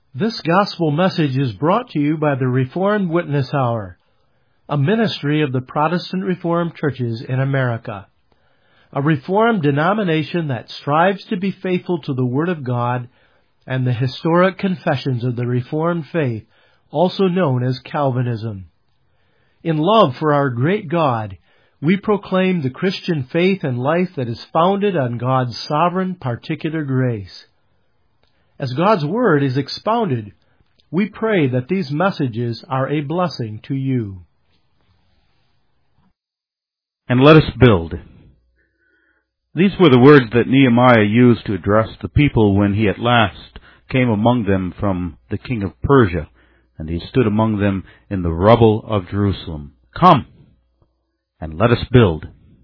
This gospel message is brought to you by the Reformed Witness Hour, a ministry of the Protestant Reformed churches in America. A Reformed denomination that strives to be faithful to the Word of God and the historic confessions of the Reformed faith, also known as Calvinism. In love for our great God, we proclaim the Christian faith and life that is founded on God's sovereign particular grace. As God's Word is expounded, we pray that these messages are a blessing to you. And let us build. These were the words that Nehemiah used to address the people when he at last came among them from the king of Persia, and he stood among them in the rubble of Jerusalem. Come, and let us build.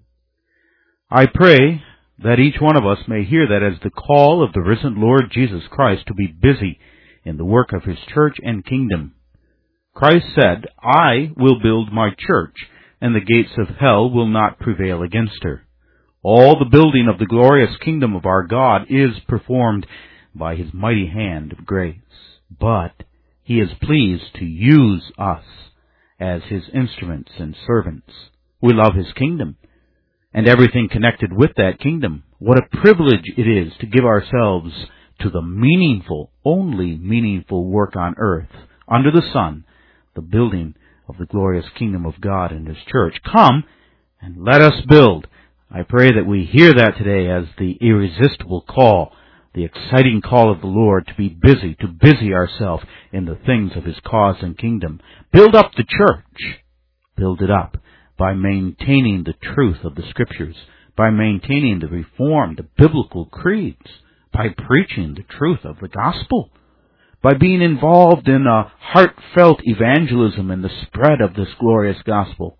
I pray that each one of us may hear that as the call of the risen Lord Jesus Christ to be busy in the work of His church and kingdom. Christ said, I will build my church, and the gates of hell will not prevail against her. All the building of the glorious kingdom of our God is performed by His mighty hand of grace. But He is pleased to use us as His instruments and servants. We love His kingdom and everything connected with that kingdom. What a privilege it is to give ourselves to the meaningful, only meaningful work on earth, under the sun, the building of the glorious kingdom of God and His church. Come and let us build. I pray that we hear that today as the irresistible call, the exciting call of the Lord to busy ourselves in the things of His cause and kingdom. Build up the church. Build it up by maintaining the truth of the Scriptures, by maintaining the Reformed, the biblical creeds, by preaching the truth of the gospel, by being involved in a heartfelt evangelism and the spread of this glorious gospel.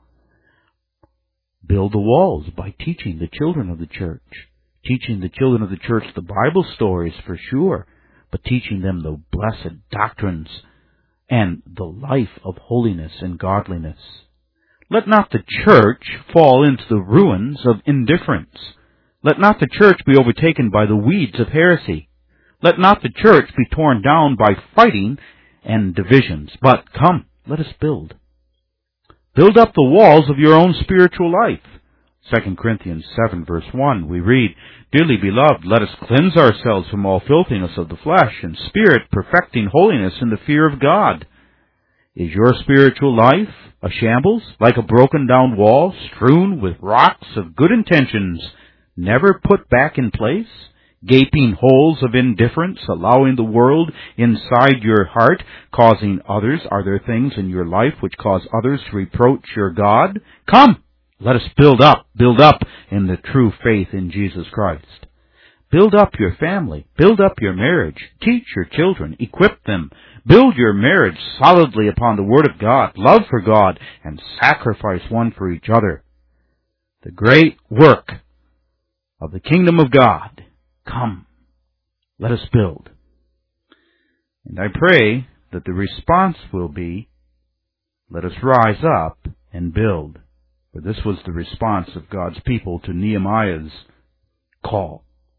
Build the walls by teaching the children of the church, teaching the children of the church the Bible stories for sure, but teaching them the blessed doctrines and the life of holiness and godliness. Let not the church fall into the ruins of indifference. Let not the church be overtaken by the weeds of heresy. Let not the church be torn down by fighting and divisions. But come, let us build. Build up the walls of your own spiritual life. 2 Corinthians 7 verse 1, we read, Dearly beloved, let us cleanse ourselves from all filthiness of the flesh and spirit, perfecting holiness in the fear of God. Is your spiritual life a shambles, like a broken down wall, strewn with rocks of good intentions, never put back in place? Gaping holes of indifference, allowing the world inside your heart, causing others? Are there things in your life which cause others to reproach your God? Come, let us build up in the true faith in Jesus Christ. Build up your family. Build up your marriage. Teach your children. Equip them. Build your marriage solidly upon the Word of God, love for God, and sacrifice one for each other. The great work of the kingdom of God. Come, let us build. And I pray that the response will be, let us rise up and build. For this was the response of God's people to Nehemiah's call.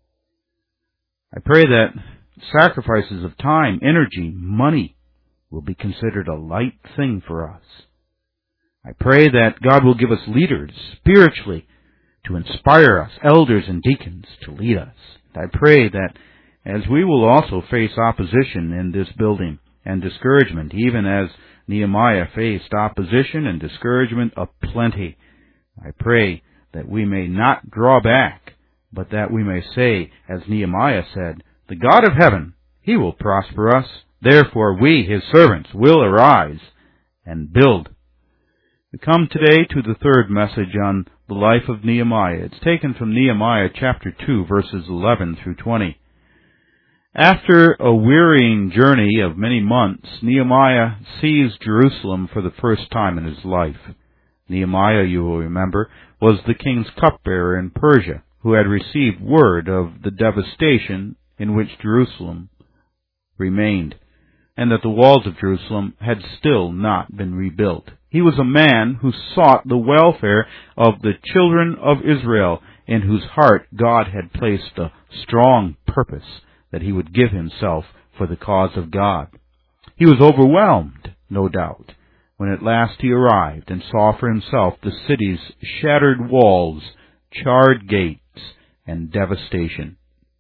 I pray that sacrifices of time, energy, money will be considered a light thing for us. I pray that God will give us leaders spiritually to inspire us, elders and deacons to lead us. I pray that as we will also face opposition in this building and discouragement, even as Nehemiah faced opposition and discouragement aplenty, I pray that we may not draw back, but that we may say, as Nehemiah said, the God of heaven, He will prosper us. Therefore we, His servants, will arise and build. We come today to the third message on the life of Nehemiah. It's taken from Nehemiah chapter 2, verses 11 through 20. After a wearying journey of many months, Nehemiah sees Jerusalem for the first time in his life. Nehemiah, you will remember, was the king's cupbearer in Persia, who had received word of the devastation in which Jerusalem remained, and that the walls of Jerusalem had still not been rebuilt. He was a man who sought the welfare of the children of Israel, in whose heart God had placed a strong purpose that he would give himself for the cause of God. He was overwhelmed, no doubt, when at last he arrived and saw for himself the city's shattered walls, charred gates, and devastation.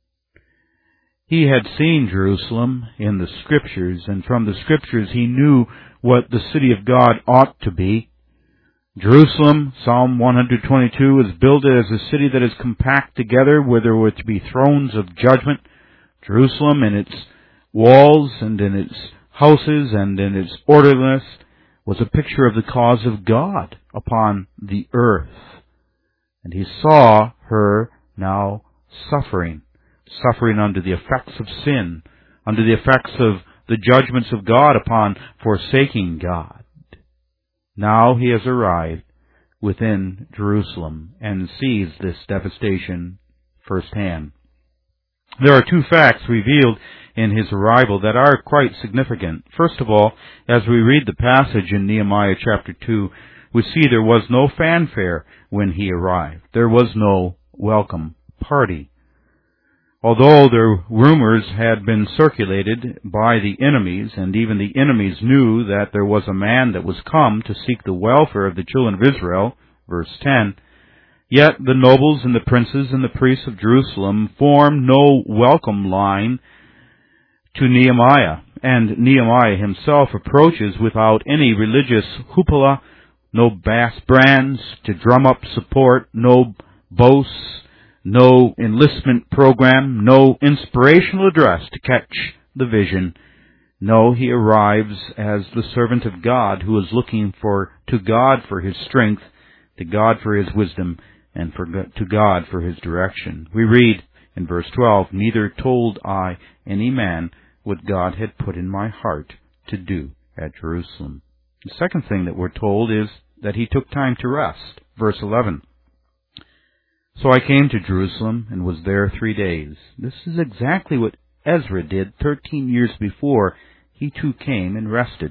He had seen Jerusalem in the Scriptures, and from the Scriptures he knew what the city of God ought to be. Jerusalem, Psalm 122, is builded as a city that is compact together where there were to be thrones of judgment. Jerusalem in its walls and in its houses and in its orderliness was a picture of the cause of God upon the earth. And he saw her now suffering under the effects of sin, under the effects of the judgments of God upon forsaking God. Now he has arrived within Jerusalem and sees this devastation firsthand. There are two facts revealed in his arrival that are quite significant. First of all, as we read the passage in Nehemiah chapter 2, we see there was no fanfare when he arrived. There was no welcome party. Although the rumors had been circulated by the enemies, and even the enemies knew that there was a man that was come to seek the welfare of the children of Israel, verse 10, yet the nobles and the princes and the priests of Jerusalem formed no welcome line to Nehemiah, and Nehemiah himself approaches without any religious hoopla, no bass brands to drum up support, no boasts, no enlistment program, no inspirational address to catch the vision. No, he arrives as the servant of God who is looking to God for his strength, to God for his wisdom, and to God for his direction. We read in verse 12, neither told I any man what God had put in my heart to do at Jerusalem. The second thing that we're told is that he took time to rest. Verse 11. So I came to Jerusalem and was there 3 days. This is exactly what Ezra did 13 years before. He too came and rested.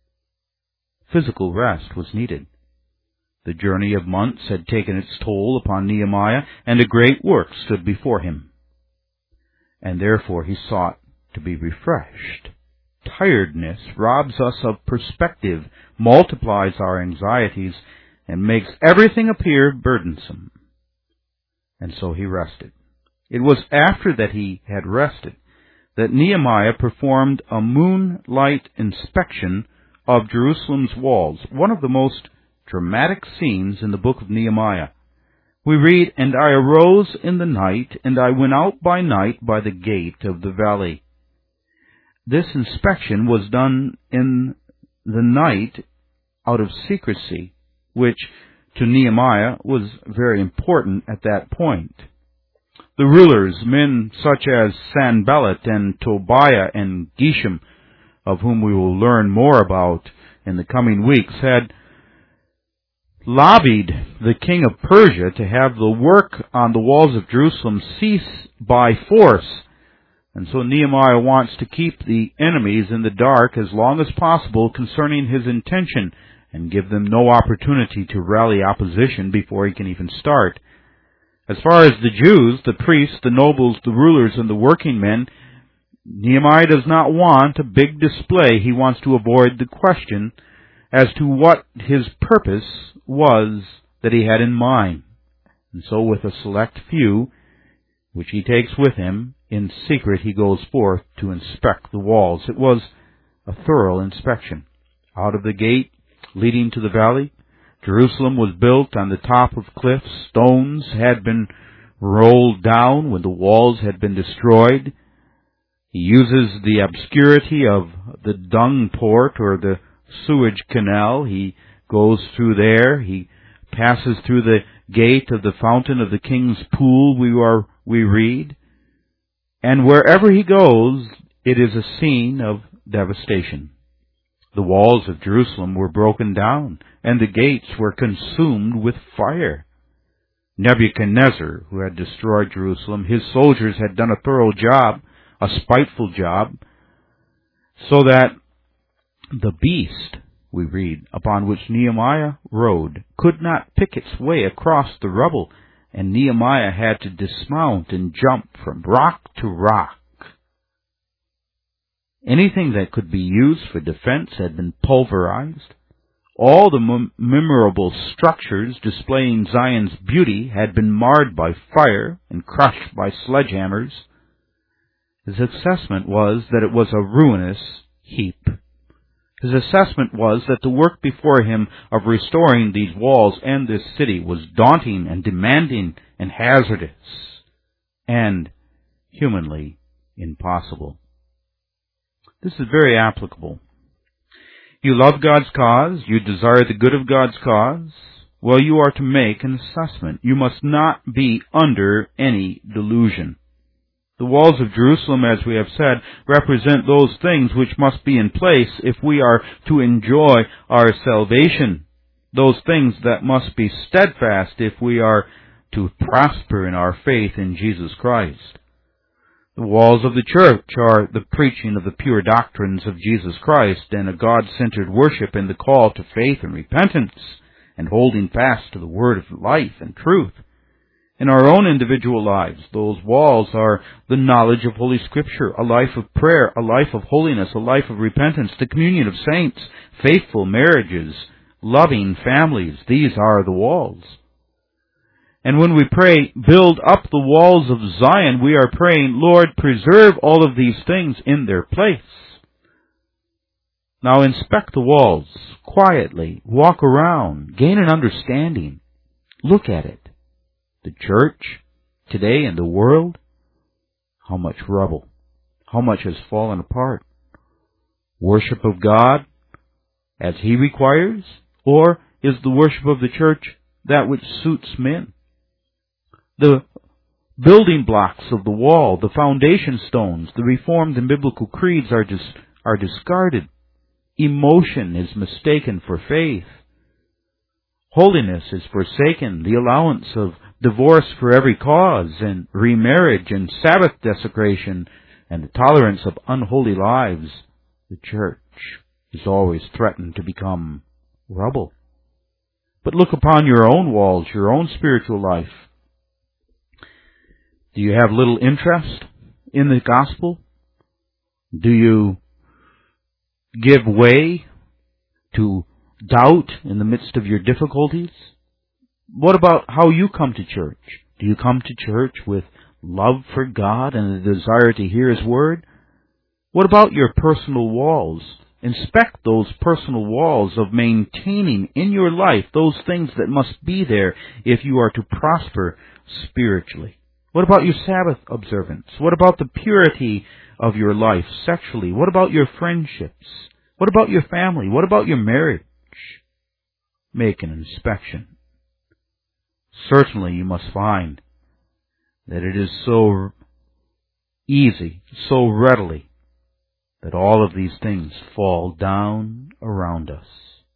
Physical rest was needed. The journey of months had taken its toll upon Nehemiah, and a great work stood before him. And therefore he sought to be refreshed. Tiredness robs us of perspective, multiplies our anxieties, and makes everything appear burdensome. And so he rested. It was after that he had rested that Nehemiah performed a moonlight inspection of Jerusalem's walls, one of the most dramatic scenes in the book of Nehemiah. We read, and I arose in the night, and I went out by night by the gate of the valley. This inspection was done in the night out of secrecy, which to Nehemiah was very important at that point. The rulers, men such as Sanballat and Tobiah and Geshem, of whom we will learn more about in the coming weeks, had lobbied the king of Persia to have the work on the walls of Jerusalem cease by force. And so Nehemiah wants to keep the enemies in the dark as long as possible concerning his intention, and give them no opportunity to rally opposition before he can even start. As far as the Jews, the priests, the nobles, the rulers, and the working men, Nehemiah does not want a big display. He wants to avoid the question as to what his purpose was that he had in mind. And so with a select few, which he takes with him, in secret he goes forth to inspect the walls. It was a thorough inspection. Out of the gate leading to the valley, Jerusalem was built on the top of cliffs. Stones had been rolled down when the walls had been destroyed. He uses the obscurity of the dung port or the sewage canal. He goes through there. He passes through the gate of the fountain of the king's pool, we read. And wherever he goes, it is a scene of devastation. The walls of Jerusalem were broken down, and the gates were consumed with fire. Nebuchadnezzar, who had destroyed Jerusalem, his soldiers had done a thorough job, a spiteful job, so that the beast, we read, upon which Nehemiah rode, could not pick its way across the rubble, and Nehemiah had to dismount and jump from rock to rock. Anything that could be used for defense had been pulverized. All the memorable structures displaying Zion's beauty had been marred by fire and crushed by sledgehammers. His assessment was that it was a ruinous heap. His assessment was that the work before him of restoring these walls and this city was daunting and demanding and hazardous and humanly impossible. This is very applicable. You love God's cause. You desire the good of God's cause. Well, you are to make an assessment. You must not be under any delusion. The walls of Jerusalem, as we have said, represent those things which must be in place if we are to enjoy our salvation. Those things that must be steadfast if we are to prosper in our faith in Jesus Christ. The walls of the church are the preaching of the pure doctrines of Jesus Christ and a God-centered worship in the call to faith and repentance and holding fast to the word of life and truth. In our own individual lives, those walls are the knowledge of Holy Scripture, a life of prayer, a life of holiness, a life of repentance, the communion of saints, faithful marriages, loving families. These are the walls. And when we pray, build up the walls of Zion, we are praying, Lord, preserve all of these things in their place. Now inspect the walls quietly, walk around, gain an understanding, look at it. The church today in the world, how much rubble, how much has fallen apart. Worship of God as He requires, or is the worship of the church that which suits men? The building blocks of the wall, the foundation stones, the Reformed and biblical creeds are discarded. Emotion is mistaken for faith. Holiness is forsaken. The allowance of divorce for every cause, and remarriage, and Sabbath desecration, and the tolerance of unholy lives. The church is always threatened to become rubble. But look upon your own walls, your own spiritual life. Do you have little interest in the gospel? Do you give way to doubt in the midst of your difficulties? What about how you come to church? Do you come to church with love for God and a desire to hear His word? What about your personal walls? Inspect those personal walls of maintaining in your life those things that must be there if you are to prosper spiritually. What about your Sabbath observance? What about the purity of your life sexually? What about your friendships? What about your family? What about your marriage? Make an inspection. Certainly you must find that it is so easy, so readily, that all of these things fall down around us.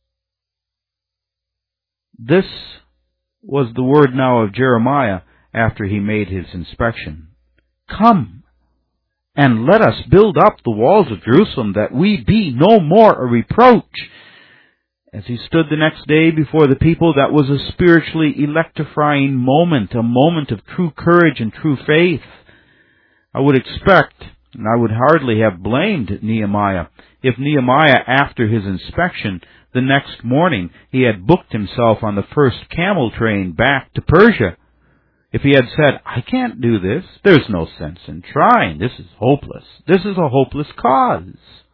This was the word now of Jeremiah after he made his inspection. Come, and let us build up the walls of Jerusalem, that we be no more a reproach. As he stood the next day before the people, that was a spiritually electrifying moment, a moment of true courage and true faith. I would expect, and I would hardly have blamed Nehemiah, if Nehemiah, after his inspection, the next morning, he had booked himself on the first camel train back to Persia. If he had said, I can't do this, there's no sense in trying, this is hopeless, this is a hopeless cause.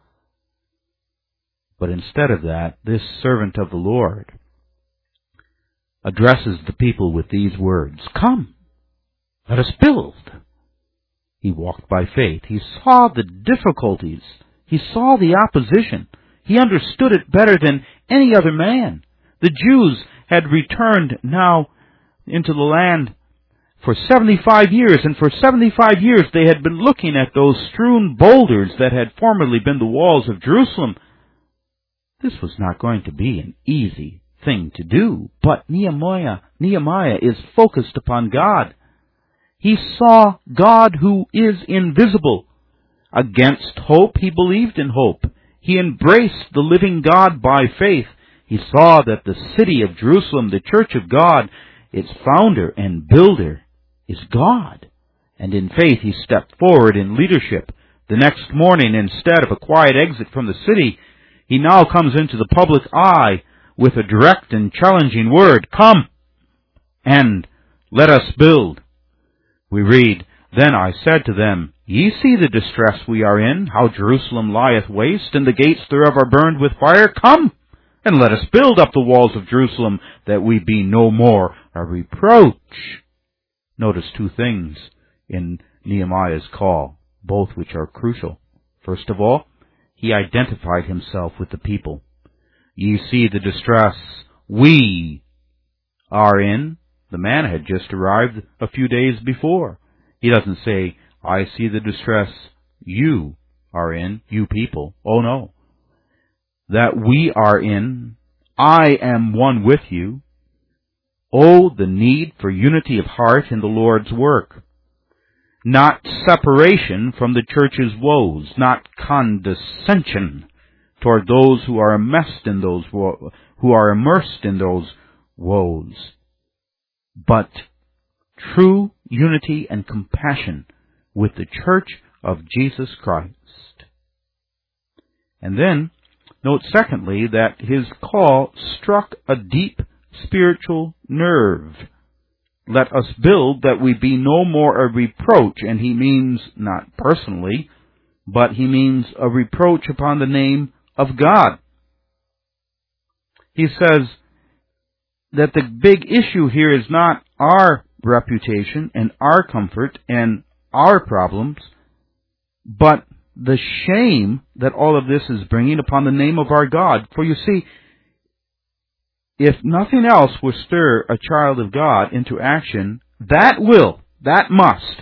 But instead of that, this servant of the Lord addresses the people with these words, Come, let us build. He walked by faith. He saw the difficulties. He saw the opposition. He understood it better than any other man. The Jews had returned now into the land for 75 years, and for 75 years they had been looking at those strewn boulders that had formerly been the walls of Jerusalem. This was not going to be an easy thing to do, but Nehemiah is focused upon God. He saw God who is invisible. Against hope, he believed in hope. He embraced the living God by faith. He saw that the city of Jerusalem, the church of God, its founder and builder, is God. And in faith he stepped forward in leadership, The next morning, instead of a quiet exit from the city, he now comes into the public eye with a direct and challenging word, "Come and let us build." We read, "Then I said to them, Ye see the distress we are in, how Jerusalem lieth waste, and the gates thereof are burned with fire. Come, and let us build up the walls of Jerusalem, that we be no more a reproach." Notice two things in Nehemiah's call, both which are crucial. First of all, he identified himself with the people. Ye see the distress we are in. The man had just arrived a few days before. He doesn't say, I see the distress you are in, you people. Oh no. That we are in, I am one with you. Oh, the need for unity of heart in the Lord's work. Not separation from the church's woes, not condescension toward those who are immersed in those woes, but true unity and compassion with the church of Jesus Christ. And then, note secondly, that his call struck a deep spiritual nerve. Let us build that we be no more a reproach, and he means not personally, but he means a reproach upon the name of God. He says that the big issue here is not our reputation and our comfort and our problems, but the shame that all of this is bringing upon the name of our God. For you see, if nothing else will stir a child of God into action, that must.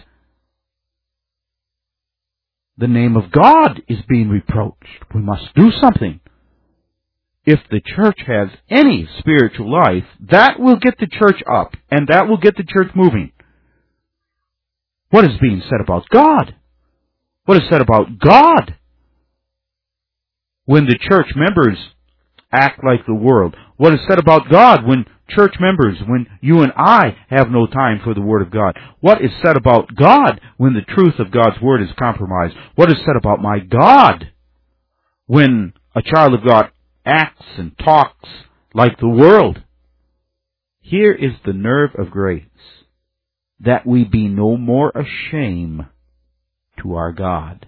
The name of God is being reproached. We must do something. If the church has any spiritual life, that will get the church up, and that will get the church moving. What is being said about God? What is said about God? When the church members act like the world. What is said about God when church members, when you and I have no time for the Word of God? What is said about God when the truth of God's Word is compromised? What is said about my God when a child of God acts and talks like the world? Here is the nerve of grace, that we be no more a shame to our God.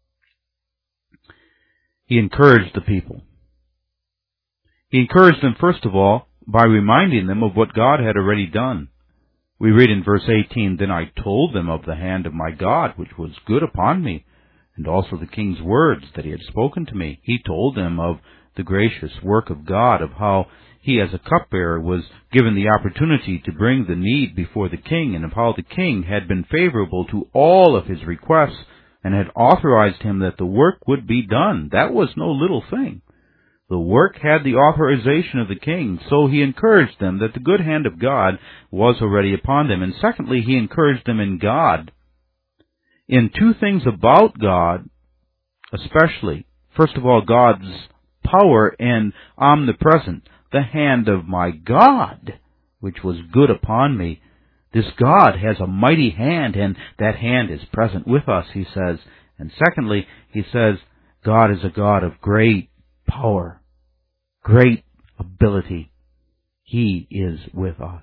He encouraged the people. He encouraged them, first of all, by reminding them of what God had already done. We read in verse 18, Then I told them of the hand of my God, which was good upon me, and also the king's words that he had spoken to me. He told them of the gracious work of God, of how he as a cupbearer was given the opportunity to bring the need before the king, and of how the king had been favorable to all of his requests and had authorized him that the work would be done. That was no little thing. The work had the authorization of the king, so he encouraged them that the good hand of God was already upon them. And secondly, he encouraged them in God. In two things about God, especially. First of all, God's power and omnipresent. The hand of my God, which was good upon me. This God has a mighty hand, and that hand is present with us, he says. And secondly, he says, God is a God of great power, great ability. He is with us.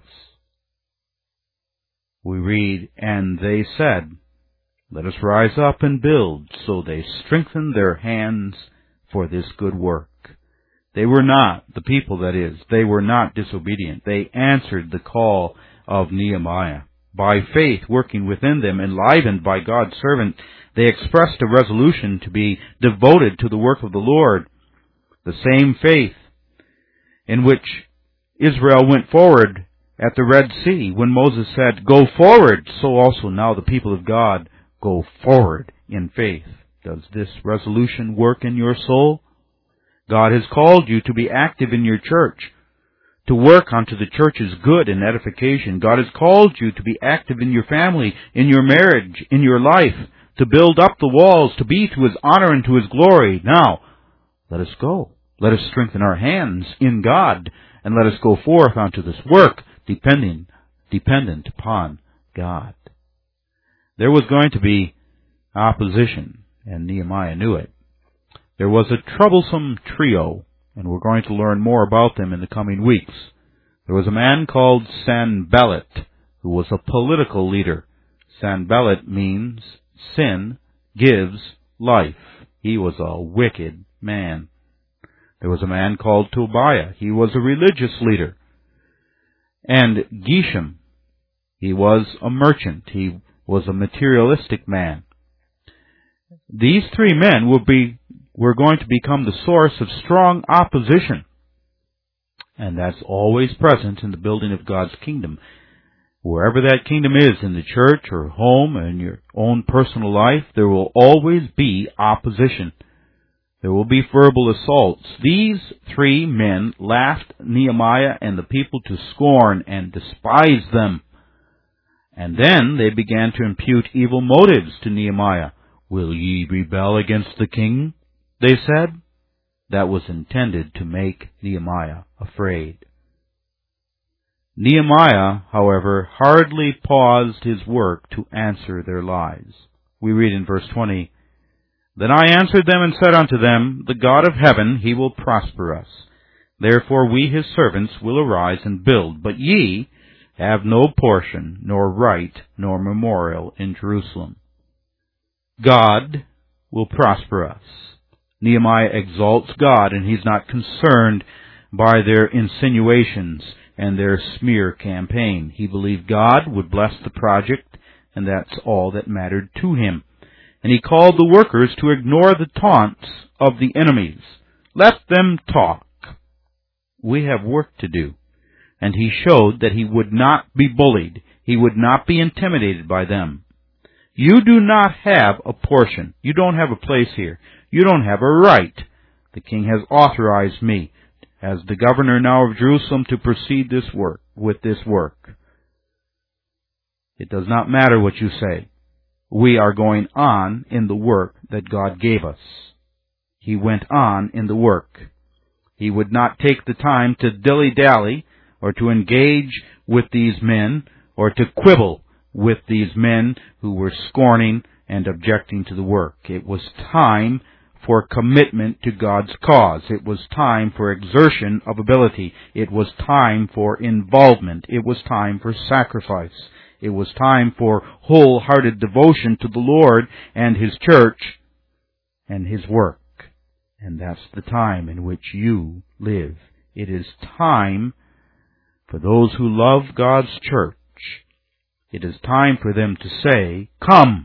We read, And they said, Let us rise up and build. So they strengthened their hands for this good work. They were not, the people that is, they were not disobedient. They answered the call of Nehemiah. By faith working within them, enlivened by God's servant, they expressed a resolution to be devoted to the work of the Lord. The same faith in which Israel went forward at the Red Sea when Moses said, Go forward, so also now the people of God go forward in faith. Does this resolution work in your soul? God has called you to be active in your church, to work unto the church's good and edification. God has called you to be active in your family, in your marriage, in your life, to build up the walls, to be to His honor and to His glory. Now, let us go. Let us strengthen our hands in God, and let us go forth unto this work, dependent upon God. There was going to be opposition. and Nehemiah knew it. There was a troublesome trio, and we're going to learn more about them in the coming weeks. There was a man called Sanballat, who was a political leader. Sanballat means sin gives life. He was a wicked man. There was a man called Tobiah. He was a religious leader. And Geshem, he was a merchant. He was a materialistic man. These three men were going to become the source of strong opposition. And that's always present in the building of God's kingdom. Wherever that kingdom is, in the church or home or in your own personal life, there will always be opposition. There will be verbal assaults. These three men laughed Nehemiah and the people to scorn and despised them. And then they began to impute evil motives to Nehemiah. "Will ye rebel against the king?" they said. That was intended to make Nehemiah afraid. Nehemiah, however, hardly paused his work to answer their lies. We read in verse 20, "Then I answered them and said unto them, The God of heaven, he will prosper us. Therefore we his servants will arise and build. But ye have no portion, nor right, nor memorial in Jerusalem." God will prosper us. Nehemiah exalts God, and he's not concerned by their insinuations and their smear campaign. He believed God would bless the project, and that's all that mattered to him. And he called the workers to ignore the taunts of the enemies. Let them talk. We have work to do. And he showed that he would not be bullied. He would not be intimidated by them. You do not have a portion. You don't have a place here. You don't have a right. The king has authorized me, as the governor now of Jerusalem, to proceed with this work. It does not matter what you say. We are going on in the work that God gave us. He went on in the work. He would not take the time to dilly-dally or to engage with these men or to quibble with these men who were scorning and objecting to the work. It was time for commitment to God's cause. It was time for exertion of ability. It was time for involvement. It was time for sacrifice. It was time for wholehearted devotion to the Lord and His church and His work. And that's the time in which you live. It is time for those who love God's church. It is time for them to say, "Come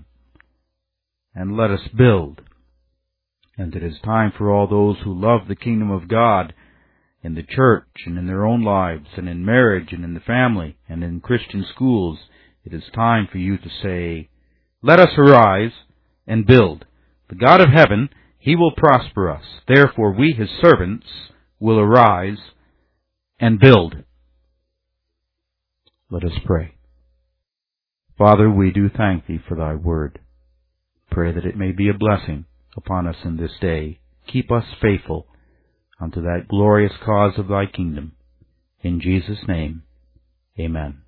and let us build." And it is time for all those who love the kingdom of God in the church and in their own lives and in marriage and in the family and in Christian schools. It is time for you to say, "Let us arise and build. The God of heaven, He will prosper us. Therefore we, His servants, will arise and build." Let us pray. Father, we do thank Thee for Thy word. Pray that it may be a blessing upon us in this day. Keep us faithful unto that glorious cause of Thy kingdom. In Jesus' name, amen.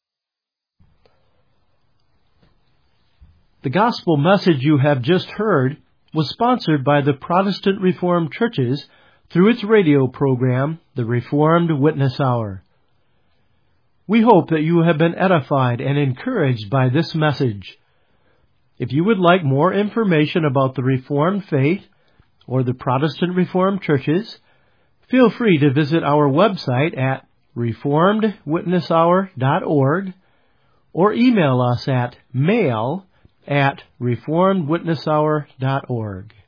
The gospel message you have just heard was sponsored by the Protestant Reformed Churches through its radio program, the Reformed Witness Hour. We hope that you have been edified and encouraged by this message. If you would like more information about the Reformed faith or the Protestant Reformed Churches, feel free to visit our website at reformedwitnesshour.org or email us at mail@reformedwitnesshour.org.